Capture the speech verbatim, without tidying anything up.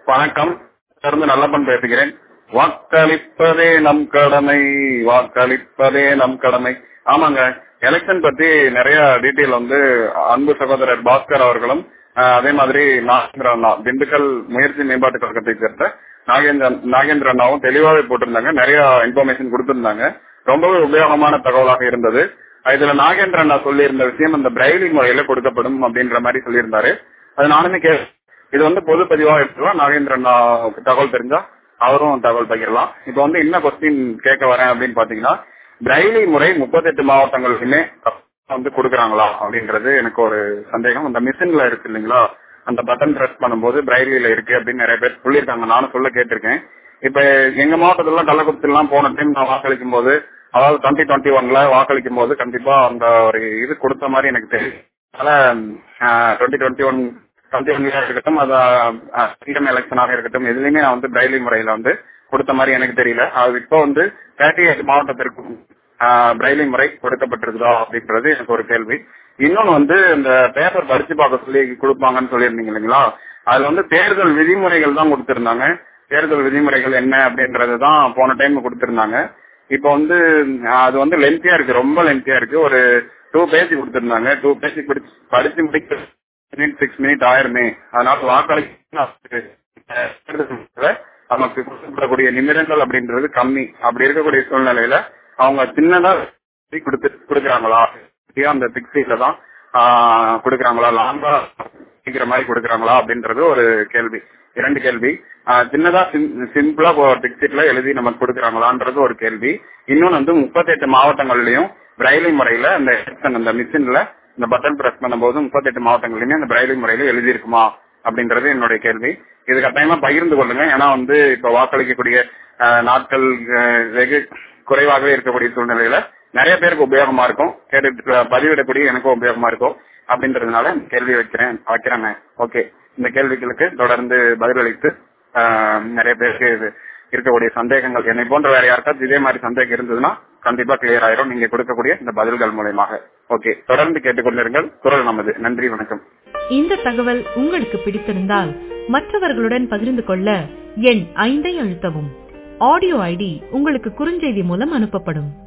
வணக்கம். தொடர்ந்து நல்லப்பன் பேசுகிறேன். வாக்களிப்பதே நம் கடமை, வாக்களிப்பதே நம் கடமை. ஆமாங்க, எலெக்ஷன் பத்தி நிறைய டீட்டெயில் வந்து அன்பு சகோதரர் பாஸ்கர் அவர்களும் அஹ், அதே மாதிரி நாகேந்திர அண்ணா, திண்டுக்கல் முயற்சி மேம்பாட்டு கழகத்தை சேர்ந்த நாகேந்திர நாகேந்திர அண்ணாவும் தெளிவாகவே போட்டிருந்தாங்க. நிறைய இன்ஃபர்மேஷன் கொடுத்திருந்தாங்க. ரொம்பவே உபயோகமான தகவலாக இருந்தது. இதுல நாகேந்திர அண்ணா சொல்லியிருந்த விஷயம் அந்த பிரைலி முறையில கொடுக்கப்படும் அப்படின்ற மாதிரி சொல்லியிருந்தாரு. அது நானுமே கே இது வந்து பொது பதிவாக எடுத்துக்கலாம். நாகேந்திர அண்ணா தகவல் தெரிஞ்சா அவரும் தகவல் பகிரலாம். இப்ப வந்து என்ன கொஸ்டின் கேட்க வரேன் அப்படின்னு பாத்தீங்கன்னா, பிரைலி முறை முப்பத்தெட்டு மாவட்டங்களுக்குமே வந்து கொடுக்கறாங்களா அப்படின்றது எனக்கு ஒரு சந்தேகம். அந்த மிஷின்ல இருக்கு இல்லைங்களா, அந்த பட்டன் பிரஸ் பண்ணும்போது பிரைலியில இருக்கு அப்படின்னு நிறைய பேர் சொல்லியிருக்காங்க. நானும் சொல்ல கேட்டிருக்கேன். இப்ப எங்க மாவட்டத்துல கள்ளக்குறிச்சி எல்லாம் போன டைம் நான் வாக்களிக்கும் போது, அதாவது டுவெண்ட்டி டுவெண்ட்டி ஒன்ல வாக்களிக்கும் போது கண்டிப்பா அந்த ஒரு இது கொடுத்த மாதிரி எனக்கு தெரியும். அதனால டுவெண்ட்டி டுவெண்ட்டி ஒன் டுவெண்ட்டி ஒன்ல இருக்கட்டும், அது எலெக்ஷனாக இருக்கட்டும், எதுலையுமே நான் வந்து பிரைலி முறையில வந்து கொடுத்த மாதிரி எனக்கு தெரியல. அது இப்போ வந்து தேர்ட்டி எயிட் மாவட்டத்திற்கு பிரைலி முறை கொடுக்கப்பட்டிருக்குதா அப்படின்றது எனக்கு ஒரு கேள்வி. இன்னொன்னு வந்து இந்த பேப்பர் படிச்சு பார்க்க சொல்லி கொடுப்பாங்கன்னு சொல்லியிருந்தீங்க இல்லைங்களா, அதுல வந்து தேர்தல் விதிமுறைகள் தான் கொடுத்திருந்தாங்க. தேர்தல் விதிமுறைகள் என்ன அப்படின்றது தான் போன டைம் கொடுத்திருந்தாங்க. இப்ப வந்து அது வந்து லென்த்தியா இருக்கு, ரொம்ப லென்த்தியா இருக்கு. ஒரு டூ பேஜ் கொடுத்திருந்தாங்க. டூ பேஜ் படிச்சு முடிக்க மினிட் சிக்ஸ் மினிட் ஆயிருமே. அதனால வாக்களிக்க நமக்கு கொடுக்கக்கூடிய நிமிடங்கள் அப்படின்றது கம்மி. அப்படி இருக்கக்கூடிய சூழ்நிலையில அவங்க சின்னதா கொடுத்து கொடுக்கறாங்களா, அந்த பிக்ஸில தான் கொடுக்கறாங்களா, லாங்கா சீக்கிர மாதிரி கொடுக்கறாங்களா அப்படின்றது ஒரு கேள்வி. இரண்டு கேள்வி. சின்னதா சிம்பிளா டிக்ஷீட்ல எழுதி நமக்கு கொடுக்கறாங்களான்றது ஒரு கேள்வி. இன்னொன்னு வந்து முப்பத்தி எட்டு மாவட்டங்கள்லயும் பிரைலி முறையில அந்த அந்த மிஷின்ல இந்த பட்டன் பிரஸ் பண்ணும்போது முப்பத்தி எட்டு மாவட்டங்கள்லயுமே அந்த பிரைலி முறையில எழுதி இருக்குமா அப்படின்றது என்னுடைய கேள்வி. இது கட்டாயமா பகிர்ந்து கொள்ளுங்க. ஏன்னா வந்து இப்ப வாக்களிக்கக்கூடிய நாட்கள் வெகு குறைவாகவே இருக்கக்கூடிய சூழ்நிலையில நிறைய பேருக்கு உபயோகமா இருக்கும். கேட்டு பதிவிடக்கூடிய எனக்கும் உபயோகமா இருக்கும் அப்படின்றதுனால கேள்வி வைக்கிறேன் வைக்கிறேன் ஓகே. இந்த கேள்விகளுக்கு தொடர்ந்து பதிலளித்து நிறைய பேருக்கு இருக்கக்கூடிய சந்தேகங்கள், என்னை போன்ற வேற யாருக்காச்சும் இதே மாதிரி சந்தேகம் இருந்ததுன்னா கண்டிப்பா கிளியர் ஆயிரும் நீங்க கொடுக்கக்கூடிய இந்த பதில்கள் மூலமாக. ஓகே, தொடர்ந்து கேட்டுக்கொண்டிருங்கள். குரல் நமது. நன்றி, வணக்கம். இந்த தகவல் உங்களுக்கு பிடித்திருந்தால் மற்றவர்களுடன் பகிர்ந்து கொள்ள எண் ஐந்தை அழுத்தவும். ஆடியோ ஐடி உங்களுக்கு குறுஞ்செய்தி மூலம் அனுப்பப்படும்.